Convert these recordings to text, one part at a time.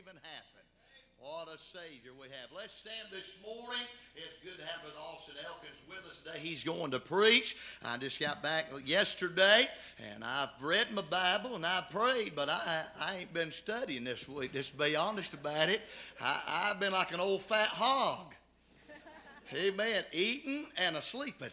even happen. What a Savior we have. Let's stand this morning. It's good to have Brother Austin Elkins with us today. He's going to preach. I just got back yesterday, and I've read my Bible, and I've prayed, but I ain't been studying this week. Just to be honest about it, I've been like an old fat hog. Amen. Eating and a-sleeping.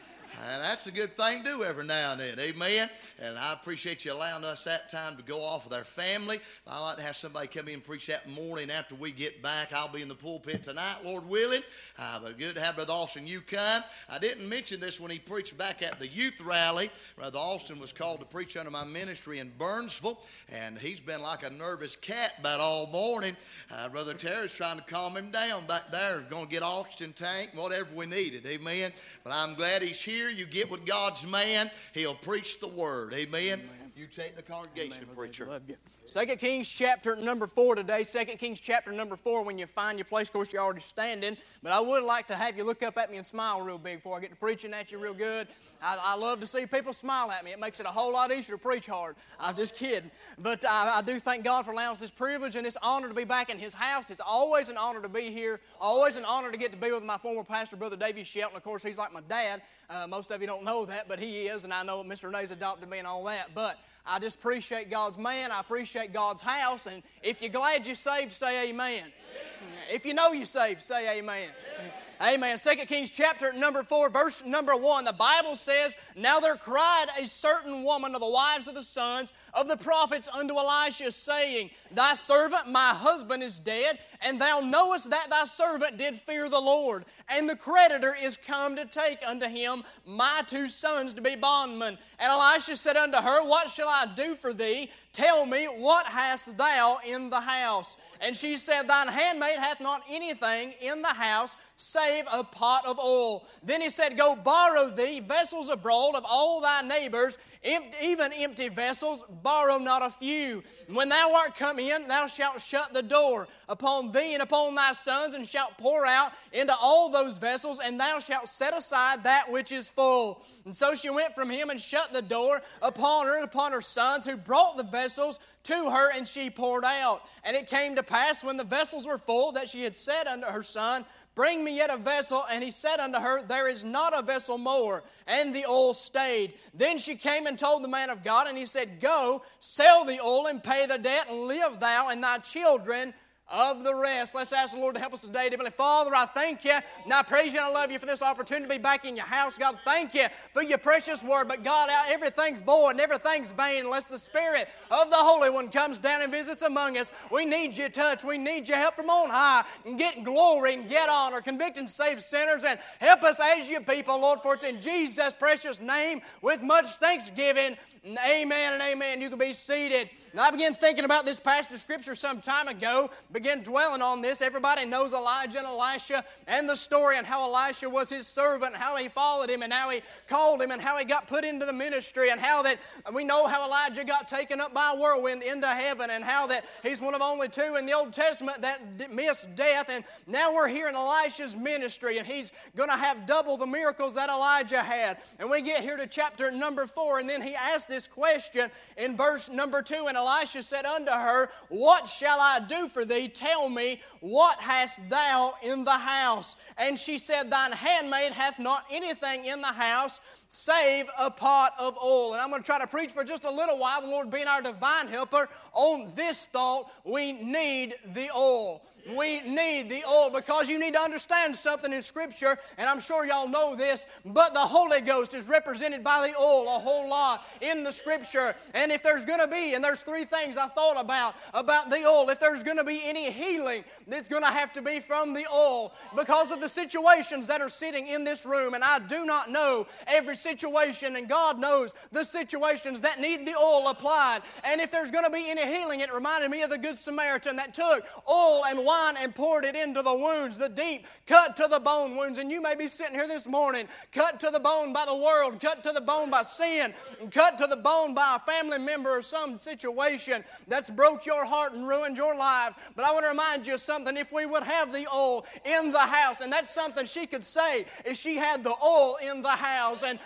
And that's a good thing to do every now and then. Amen. And I appreciate you allowing us that time to go off with our family. I like to have somebody come in and preach that morning after we get back. I'll be in the pulpit tonight, Lord willing. But good to have Brother Austin, you come. I didn't mention this when he preached back at the youth rally. Brother Austin was called to preach under my ministry in Burnsville. And he's been like a nervous cat about all morning. Brother Terry's trying to calm him down back there. Going to get oxygen tank, whatever we needed. Amen. But I'm glad he's here. You get with God's man, he'll preach the word. Amen. Amen. You take the congregation, preacher. 2 Kings chapter number 4 today. 2 Kings chapter number 4. When you find your place, of course, you're already standing. But I would like to have you look up at me and smile real big before I get to preaching at you real good. I love to see people smile at me. It makes it a whole lot easier to preach hard. I'm just kidding. But I do thank God for allowing us this privilege and this honor to be back in His house. It's always an honor to be here. Always an honor to get to be with my former pastor, Brother Davey Shelton. Of course, he's like my dad. Most of you don't know that, but he is, and I know Mr. Renee's adopted me and all that. But I just appreciate God's man. I appreciate God's house. And if you're glad you're saved, say amen. Amen. If you know you're saved, say amen. Amen. 2 Kings chapter number 4, verse number 1. The Bible says, Now there cried a certain woman of the wives of the sons of the prophets unto Elisha, saying, Thy servant, my husband, is dead, and thou knowest that thy servant did fear the Lord. And the creditor is come to take unto him my 2 sons to be bondmen. And Elisha said unto her, What shall I do for thee? Tell me, what hast thou in the house? And she said, Thine handmaid hath not anything in the house, save a pot of oil. Then he said, Go borrow thee vessels abroad of all thy neighbors, even empty vessels, borrow not a few. When thou art come in, thou shalt shut the door upon thee and upon thy sons, and shalt pour out into all those vessels, and thou shalt set aside that which is full. And so she went from him and shut the door upon her and upon her sons, who brought the vessels to her, and she poured out. And it came to pass, when the vessels were full, that she had said unto her son, Bring me yet a vessel. And he said unto her, There is not a vessel more. And the oil stayed. Then she came and told the man of God, and he said, Go, sell the oil, and pay the debt, and live thou and thy children of the rest. Let's ask the Lord to help us today. Heavenly Father, I thank you, and I praise you, and I love you for this opportunity to be back in your house. God, thank you for your precious word. But God, everything's void and everything's vain unless the Spirit of the Holy One comes down and visits among us. We need your touch. We need your help from on high, and get glory and get honor, convict and save sinners, and help us as your people, Lord, for it's in Jesus' precious name with much thanksgiving. Amen and amen. You can be seated. And I began thinking about this passage of Scripture some time ago, began dwelling on this. Everybody knows Elijah and Elisha and the story, and how Elisha was his servant, how he followed him, and how he called him, and how he got put into the ministry, and how that we know how Elijah got taken up by a whirlwind into heaven, and how that he's one of only 2 in the Old Testament that missed death. And now we're here in Elisha's ministry, and he's going to have double the miracles that Elijah had. And we get here to chapter number 4, and then he asked this question in verse number 2, and Elisha said unto her, What shall I do for thee? Tell me, what hast thou in the house? And she said, Thine handmaid hath not anything in the house, save a pot of oil. And I'm going to try to preach for just a little while, the Lord being our divine helper, on this thought: we need the oil. We need the oil, because you need to understand something in Scripture, and I'm sure y'all know this, but the Holy Ghost is represented by the oil a whole lot in the Scripture. And if there's going to be, and there's 3 things I thought about the oil, if there's going to be any healing, it's going to have to be from the oil, because of the situations that are sitting in this room. And I do not know every situation, and God knows the situations that need the oil applied. And if there's going to be any healing, it reminded me of the Good Samaritan that took oil and wine and poured it into the wounds, the deep, cut to the bone wounds. And you may be sitting here this morning, cut to the bone by the world, cut to the bone by sin, and cut to the bone by a family member or some situation that's broke your heart and ruined your life. But I want to remind you of something. If we would have the oil in the house, and that's something she could say, if she had the oil in the house. And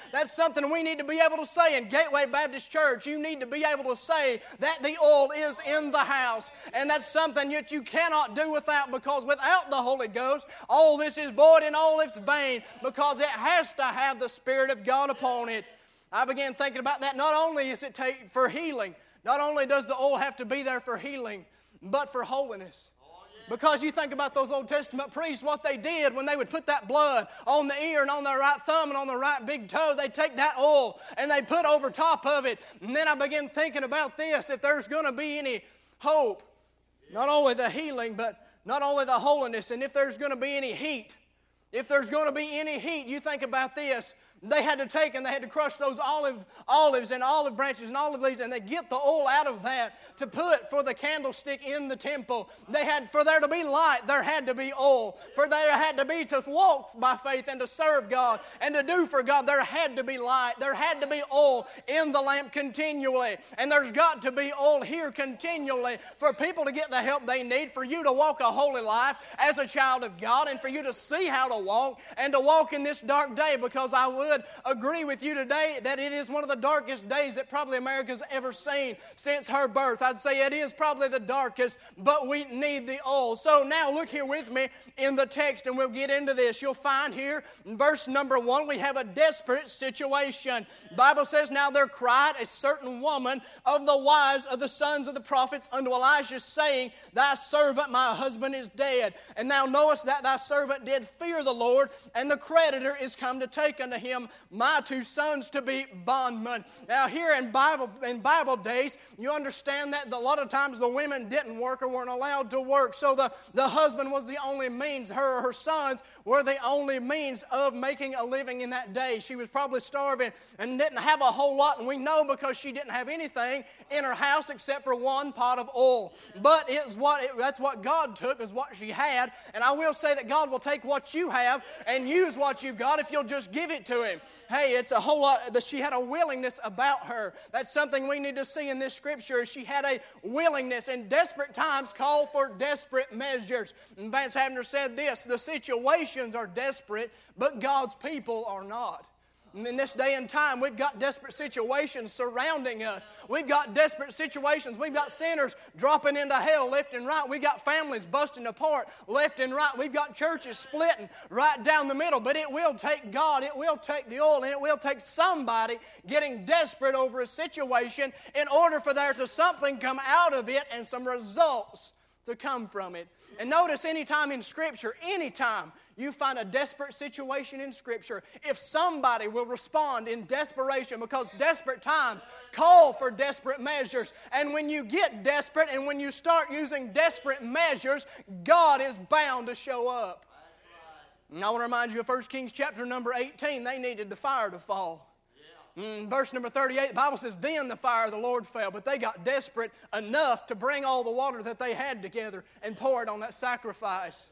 That's something we need to be able to say in Gateway Baptist Church. You need to be able to say that the oil is in the house. And that's something that you cannot do without, because without the Holy Ghost, all this is void and all it's vain, because it has to have the Spirit of God upon it. I began thinking about that. Not only is it for healing, not only does the oil have to be there for healing, but for holiness. Because you think about those Old Testament priests, what they did when they would put that blood on the ear and on their right thumb and on their right big toe, they'd take that oil and they'd put over top of it. And then I began thinking about this. If there's going to be any hope, not only the healing, but not only the holiness, and if there's going to be any heat, you think about this. They had to take and they had to crush those olives and olive branches and olive leaves, and they get the oil out of that to put for the candlestick in the temple. For there to be light, there had to be oil. For there had to be to walk by faith and to serve God and to do for God, there had to be light. There had to be oil in the lamp continually. And there's got to be oil here continually for people to get the help they need, for you to walk a holy life as a child of God, and for you to see how to walk and to walk in this dark day, because I would agree with you today that it is one of the darkest days that probably America's ever seen since her birth. I'd say it is probably the darkest, but we need the oil. So now look here with me in the text, and we'll get into this. You'll find here in verse number 1, we have a desperate situation. The Bible says, now there cried a certain woman of the wives of the sons of the prophets unto Elijah, saying, thy servant my husband is dead. And thou knowest that thy servant did fear the Lord, and the creditor is come to take unto him my 2 sons to be bondmen. Now here in Bible days, you understand that a lot of times the women didn't work or weren't allowed to work. So the husband was the only means. Her sons were the only means of making a living in that day. She was probably starving and didn't have a whole lot, and we know because she didn't have anything in her house except for 1 pot of oil. But that's what God took, is what she had. And I will say that God will take what you have and use what you've got if you'll just give it to Him. Hey, it's a whole lot that she had a willingness about her. That's something we need to see in this scripture. She had a willingness, and desperate times call for desperate measures. And Vance Havner said this, the situations are desperate, but God's people are not. In this day and time, we've got desperate situations surrounding us. We've got desperate situations. We've got sinners dropping into hell left and right. We've got families busting apart left and right. We've got churches splitting right down the middle. But it will take God, it will take the oil, and it will take somebody getting desperate over a situation in order for there to something come out of it and some results to come from it. And notice anytime in Scripture, anytime you find a desperate situation in Scripture, if somebody will respond in desperation, because desperate times call for desperate measures. And when you get desperate and when you start using desperate measures, God is bound to show up. And I want to remind you of 1 Kings chapter number 18. They needed the fire to fall. Verse number 38, the Bible says, then the fire of the Lord fell, but they got desperate enough to bring all the water that they had together and pour it on that sacrifice.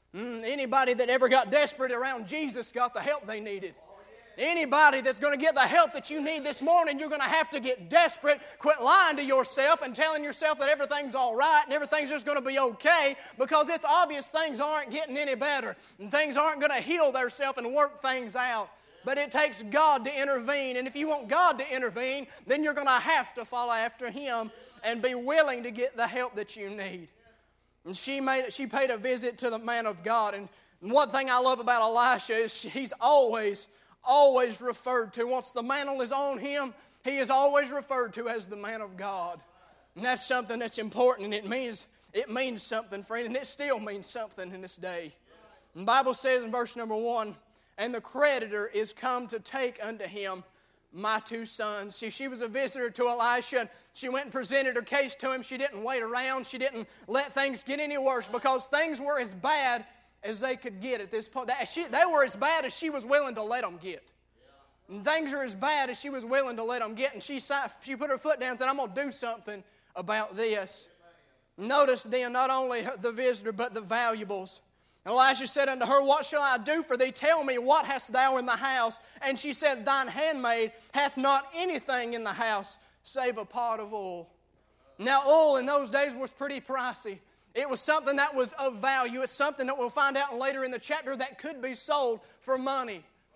Anybody that ever got desperate around Jesus got the help they needed. Anybody that's going to get the help that you need this morning, you're going to have to get desperate. Quit lying to yourself and telling yourself that everything's all right and everything's just going to be okay, because it's obvious things aren't getting any better and things aren't going to heal themselves and work things out. But it takes God to intervene. And if you want God to intervene, then you're going to have to follow after Him and be willing to get the help that you need. And she paid a visit to the man of God. And one thing I love about Elisha is he's always referred to. Once the mantle is on him, he is always referred to as the man of God. And that's something that's important, and it means something, friend, and it still means something in this day. And the Bible says in verse number 1, and the creditor is come to take unto him my 2 sons. See, she was a visitor to Elisha. She went and presented her case to him. She didn't wait around. She didn't let things get any worse, because things were as bad as they could get at this point. They were as bad as she was willing to let them get. And things are as bad as she was willing to let them get. And she put her foot down and said, I'm going to do something about this. Notice then not only the visitor, but the valuables. Elisha said unto her, what shall I do for thee? Tell me, what hast thou in the house? And she said, thine handmaid hath not anything in the house, save a pot of oil. Now, oil in those days was pretty pricey. It was something that was of value. It's something that we'll find out later in the chapter that could be sold for money.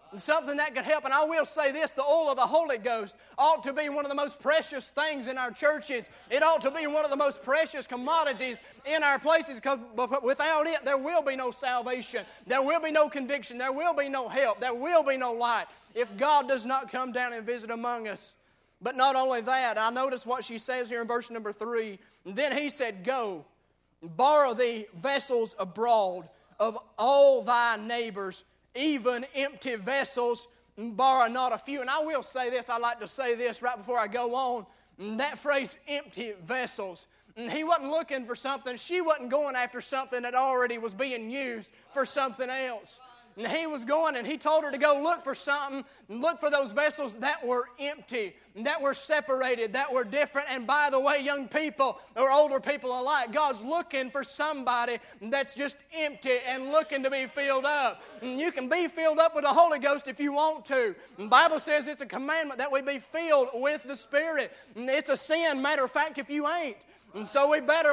something that could help. And I will say this, the oil of the Holy Ghost ought to be one of the most precious things in our churches. It ought to be one of the most precious commodities in our places, because without it, there will be no salvation. There will be no conviction. There will be no help. There will be no light if God does not come down and visit among us. But not only that, I notice what she says here in verse number 3. Then he said, go, borrow thee vessels abroad of all thy neighbors, even empty vessels, and borrow not a few. And I will say this, I like to say this right before I go on. That phrase, empty vessels. And he wasn't looking for something. She wasn't going after something that already was being used for something else. And he was going and he told her to go look for something, and look for those vessels that were empty, that were separated, that were different. And by the way, young people or older people alike, God's looking for somebody that's just empty and looking to be filled up. And you can be filled up with the Holy Ghost if you want to. The Bible says it's a commandment that we be filled with the Spirit. And it's a sin, matter of fact, if you ain't. And so we better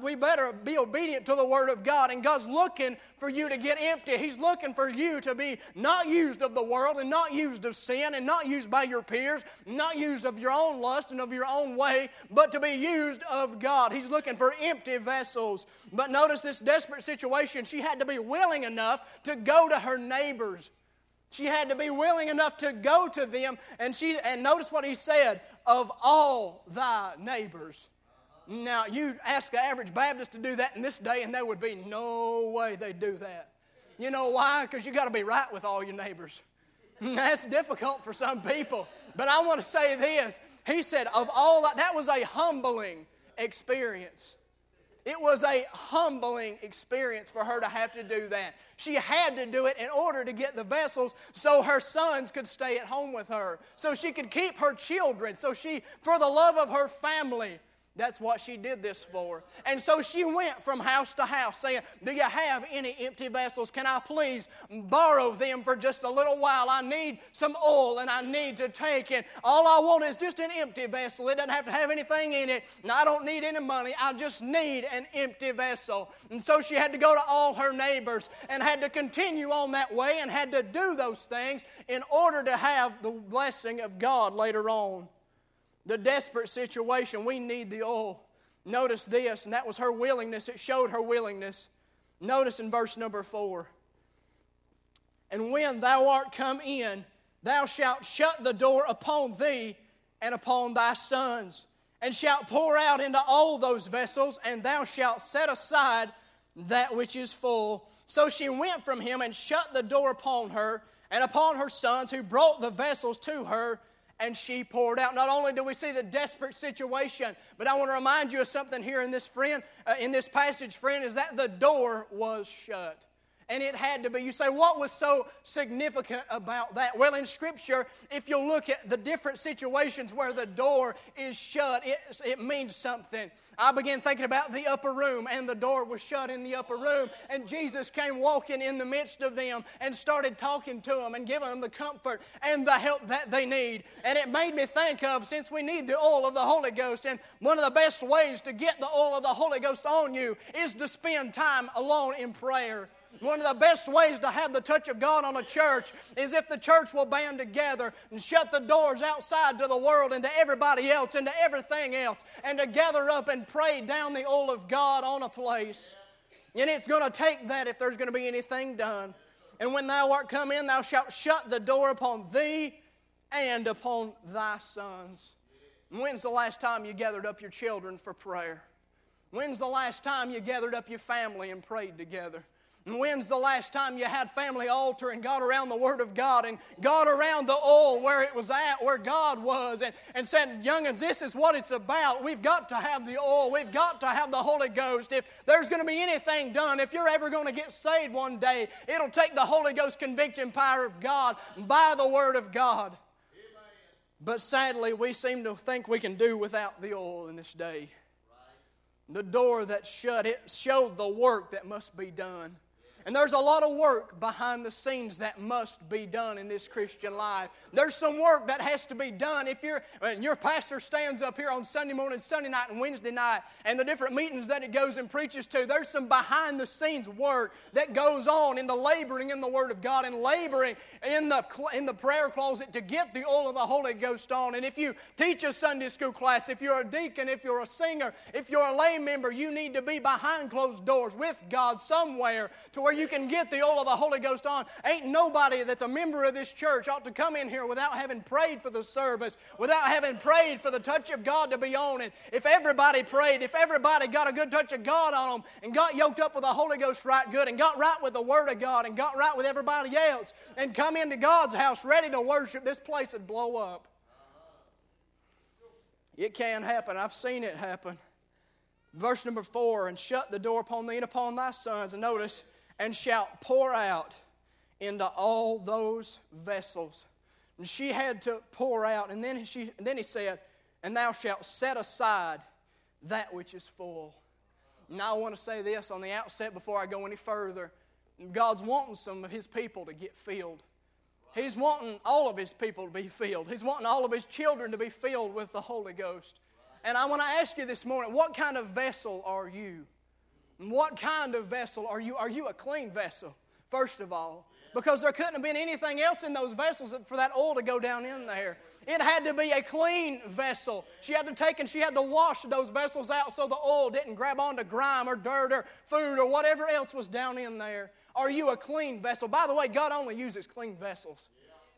be obedient to the Word of God. And God's looking for you to get empty. He's looking for you to be not used of the world and not used of sin and not used by your peers, not used of your own lust and of your own way, but to be used of God. He's looking for empty vessels. But notice this desperate situation. She had to be willing enough to go to her neighbors. She had to be willing enough to go to them. And notice what he said, of all thy neighbors. Now, you ask the average Baptist to do that in this day, and there would be no way they'd do that. You know why? Because you got to be right with all your neighbors. And that's difficult for some people. But I want to say this. He said, of all that was a humbling experience. It was a humbling experience for her to have to do that. She had to do it in order to get the vessels so her sons could stay at home with her, so she could keep her children, for the love of her family. That's what she did this for. And so she went from house to house saying, do you have any empty vessels? Can I please borrow them for just a little while? I need some oil and I need to take it. All I want is just an empty vessel. It doesn't have to have anything in it. And I don't need any money. I just need an empty vessel. And so she had to go to all her neighbors and had to continue on that way and had to do those things in order to have the blessing of God later on. The desperate situation, we need the oil. Notice this, and that was her willingness. It showed her willingness. Notice in verse number 4. And when thou art come in, thou shalt shut the door upon thee and upon thy sons, and shalt pour out into all those vessels, and thou shalt set aside that which is full. So she went from him and shut the door upon her and upon her sons, who brought the vessels to her, and she poured out. Not only do we see the desperate situation, but I want to remind you of something here in this passage, friend, is that the door was shut. And it had to be. You say, what was so significant about that? Well, in Scripture, if you look at the different situations where the door is shut, it means something. I began thinking about the upper room, and the door was shut in the upper room, and Jesus came walking in the midst of them and started talking to them and giving them the comfort and the help that they need. And it made me think of, since we need the oil of the Holy Ghost, and one of the best ways to get the oil of the Holy Ghost on you is to spend time alone in prayer. One of the best ways to have the touch of God on a church is if the church will band together and shut the doors outside to the world and to everybody else and to everything else, and to gather up and pray down the oil of God on a place. And it's going to take that if there's going to be anything done. And when thou art come in, thou shalt shut the door upon thee and upon thy sons. And when's the last time you gathered up your children for prayer? When's the last time you gathered up your family and prayed together? And when's the last time you had family altar and got around the Word of God and got around the oil where it was at, where God was, and said, young'uns, this is what it's about. We've got to have the oil. We've got to have the Holy Ghost. If there's going to be anything done, if you're ever going to get saved one day, it'll take the Holy Ghost convicting power of God by the Word of God. Amen. But sadly, we seem to think we can do without the oil in this day. Right. The door that shut, it showed the work that must be done. And there's a lot of work behind the scenes that must be done in this Christian life. There's some work that has to be done. If your pastor stands up here on Sunday morning, Sunday night, and Wednesday night, and the different meetings that he goes and preaches to, there's some behind the scenes work that goes on in the laboring in the Word of God and laboring in the prayer closet to get the oil of the Holy Ghost on. And if you teach a Sunday school class, if you're a deacon, if you're a singer, if you're a lay member, you need to be behind closed doors with God somewhere to where you can get the oil of the Holy Ghost on. Ain't nobody that's a member of this church ought to come in here without having prayed for the service, without having prayed for the touch of God to be on it. If everybody prayed, if everybody got a good touch of God on them and got yoked up with the Holy Ghost right good and got right with the Word of God and got right with everybody else and come into God's house ready to worship, this place would blow up. It can happen. I've seen it happen. Verse number 4, and shut the door upon thee and upon thy sons, and notice, and shalt pour out into all those vessels. And she had to pour out, and then he said, and thou shalt set aside that which is full. Now I want to say this on the outset before I go any further. God's wanting some of His people to get filled. He's wanting all of His people to be filled. He's wanting all of His children to be filled with the Holy Ghost. And I want to ask you this morning, what kind of vessel are you? What kind of vessel are you? Are you a clean vessel, first of all? Because there couldn't have been anything else in those vessels for that oil to go down in there. It had to be a clean vessel. She had to take and she had to wash those vessels out so the oil didn't grab onto grime or dirt or food or whatever else was down in there. Are you a clean vessel? By the way, God only uses clean vessels.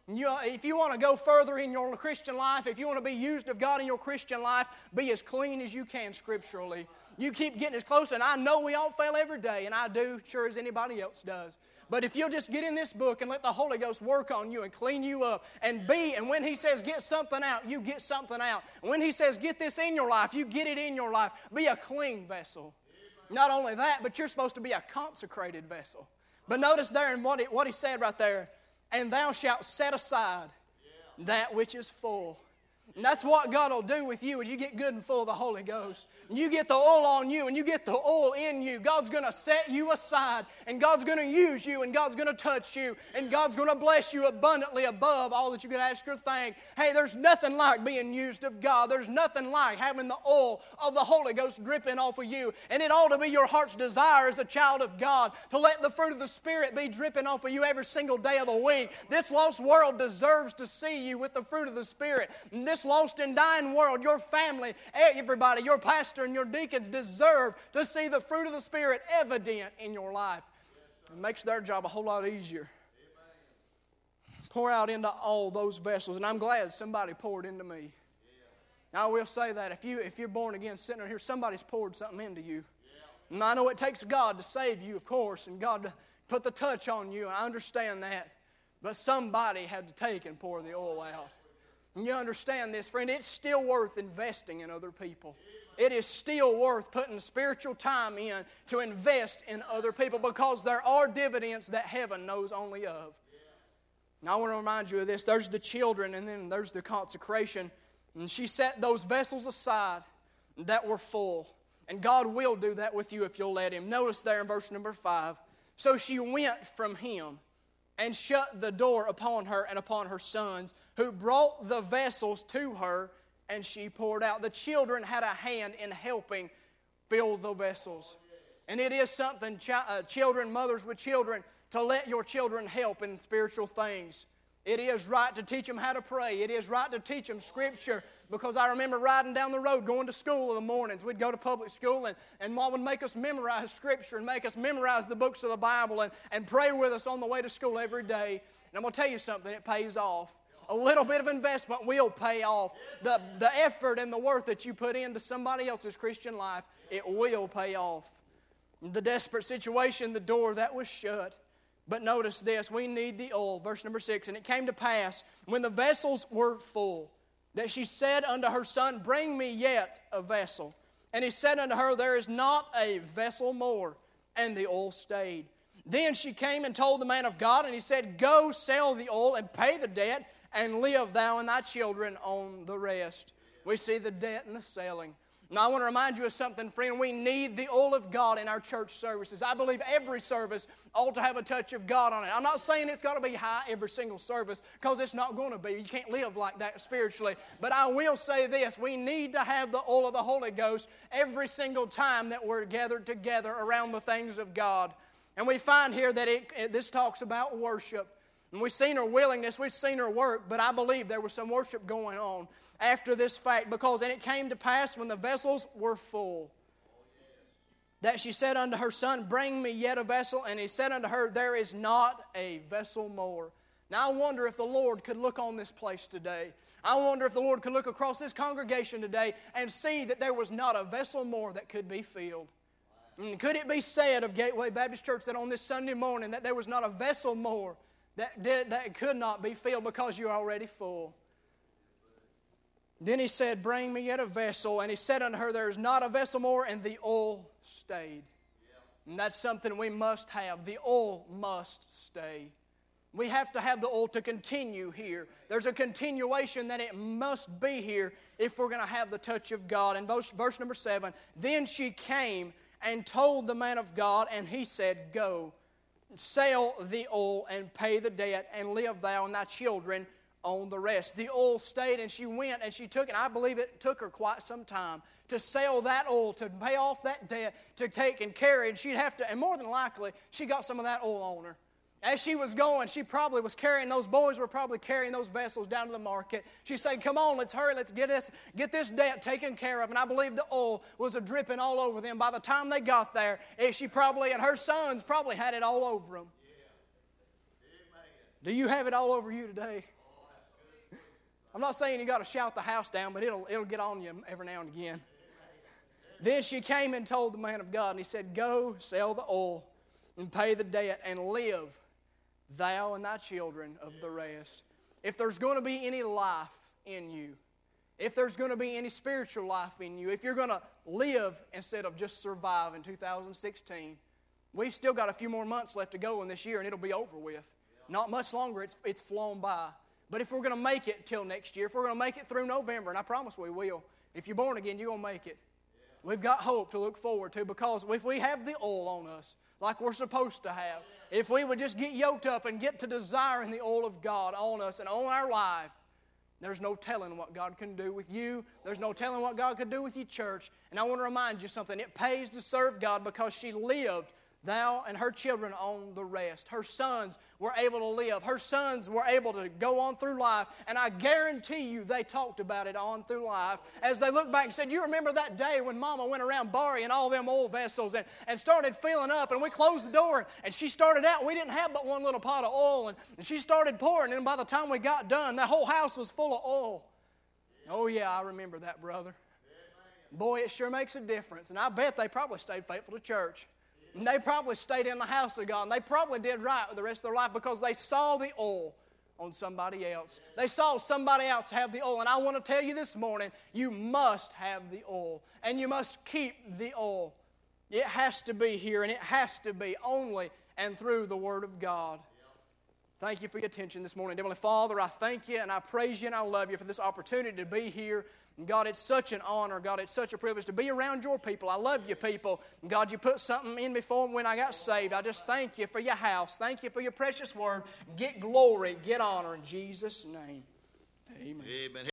If you want to go further in your Christian life, if you want to be used of God in your Christian life, be as clean as you can scripturally. You keep getting as close, and I know we all fail every day, and I do, sure as anybody else does. But if you'll just get in this book and let the Holy Ghost work on you and clean you up and when He says get something out, you get something out. And when He says get this in your life, you get it in your life. Be a clean vessel. Not only that, but you're supposed to be a consecrated vessel. But notice there in what he said right there, and thou shalt set aside that which is full. And that's what God will do with you when you get good and full of the Holy Ghost. And you get the oil on you and you get the oil in you. God's going to set you aside and God's going to use you and God's going to touch you and God's going to bless you abundantly above all that you could ask or think. Hey, there's nothing like being used of God. There's nothing like having the oil of the Holy Ghost dripping off of you. And it ought to be your heart's desire as a child of God to let the fruit of the Spirit be dripping off of you every single day of the week. This lost world deserves to see you with the fruit of the Spirit. And this lost and dying world, your family, everybody, your pastor and your deacons deserve to see the fruit of the Spirit evident in your life. It makes their job a whole lot easier. Pour out into all those vessels, and I'm glad somebody poured into me. Now I will say that if you're born again sitting right here, somebody's poured something into you. And I know it takes God to save you, of course, and God to put the touch on you, and I understand that. But somebody had to take and pour the oil out. And you understand this, friend, it's still worth investing in other people. It is still worth putting spiritual time in to invest in other people because there are dividends that heaven knows only of. Now I want to remind you of this. There's the children and then there's the consecration. And she set those vessels aside that were full. And God will do that with you if you'll let Him. Notice there in verse number 5. So she went from him and shut the door upon her and upon her sons, who brought the vessels to her, and she poured out. The children had a hand in helping fill the vessels. And it is something, children, mothers with children, to let your children help in spiritual things. It is right to teach them how to pray. It is right to teach them Scripture. Because I remember riding down the road, going to school in the mornings. We'd go to public school, and Mom would make us memorize Scripture and make us memorize the books of the Bible and pray with us on the way to school every day. And I'm going to tell you something, it pays off. A little bit of investment will pay off. The effort and the work that you put into somebody else's Christian life, it will pay off. The desperate situation, the door that was shut. But notice this, we need the oil. Verse number 6, and it came to pass, when the vessels were full, that she said unto her son, bring me yet a vessel. And he said unto her, there is not a vessel more. And the oil stayed. Then she came and told the man of God, and he said, go sell the oil and pay the debt, and live thou and thy children on the rest. We see the debt and the selling. Now, I want to remind you of something, friend. We need the oil of God in our church services. I believe every service ought to have a touch of God on it. I'm not saying it's got to be high every single service, because it's not going to be. You can't live like that spiritually. But I will say this. We need to have the oil of the Holy Ghost every single time that we're gathered together around the things of God. And we find here that this talks about worship. And we've seen her willingness, we've seen her work, but I believe there was some worship going on after this fact, because and it came to pass when the vessels were full, that she said unto her son, bring me yet a vessel. And he said unto her, there is not a vessel more. Now I wonder if the Lord could look on this place today. I wonder if the Lord could look across this congregation today and see that there was not a vessel more that could be filled. And could it be said of Gateway Baptist Church that on this Sunday morning that there was not a vessel more that could not be filled because you're already full? Then he said, bring me yet a vessel. And he said unto her, there is not a vessel more, and the oil stayed. And that's something we must have. The oil must stay. We have to have the oil to continue here. There's a continuation that it must be here if we're going to have the touch of God. And verse number 7, then she came and told the man of God, and he said, go, sell the oil and pay the debt, and live thou and thy children on the rest. The oil stayed, and she went and she took it. I believe it took her quite some time to sell that oil, to pay off that debt, to take and carry. And she'd have to, and more than likely, she got some of that oil on her. As she was going, she probably was carrying, those boys were probably carrying those vessels down to the market. She said, come on, let's hurry, let's get this debt taken care of. And I believe the oil was a dripping all over them. By the time they got there, she probably, and her sons probably had it all over them. Do you have it all over you today? I'm not saying you got to shout the house down, but it'll get on you every now and again. Then she came and told the man of God, and he said, go, sell the oil, and pay the debt, and live, thou and thy children of the rest. If there's going to be any life in you, if there's going to be any spiritual life in you, if you're going to live instead of just survive in 2016, we've still got a few more months left to go in this year, and it'll be over with. Not much longer, it's flown by. But if we're going to make it till next year, if we're going to make it through November, and I promise we will, if you're born again, you're going to make it. We've got hope to look forward to, because if we have the oil on us, like we're supposed to have, if we would just get yoked up and get to desiring the oil of God on us and on our life, there's no telling what God can do with you. There's no telling what God could do with your church. And I want to remind you something. It pays to serve God because she lived, thou and her children on the rest. Her sons were able to live. Her sons were able to go on through life. And I guarantee you they talked about it on through life as they looked back and said, you remember that day when Mama went around borrowing all them oil vessels and started filling up, and we closed the door and she started out and we didn't have but one little pot of oil, and she started pouring, and by the time we got done, that whole house was full of oil. Oh yeah, I remember that, brother. Boy, it sure makes a difference. And I bet they probably stayed faithful to church. And they probably stayed in the house of God. And they probably did right with the rest of their life because they saw the oil on somebody else. They saw somebody else have the oil. And I want to tell you this morning, you must have the oil. And you must keep the oil. It has to be here, and it has to be only and through the Word of God. Thank you for your attention this morning. Heavenly Father, I thank you and I praise you and I love you for this opportunity to be here. And God, it's such an honor. God, it's such a privilege to be around your people. I love you, people. And God, you put something in me for them when I got saved. I just thank you for your house. Thank you for your precious word. Get glory, get honor in Jesus' name. Amen. Amen.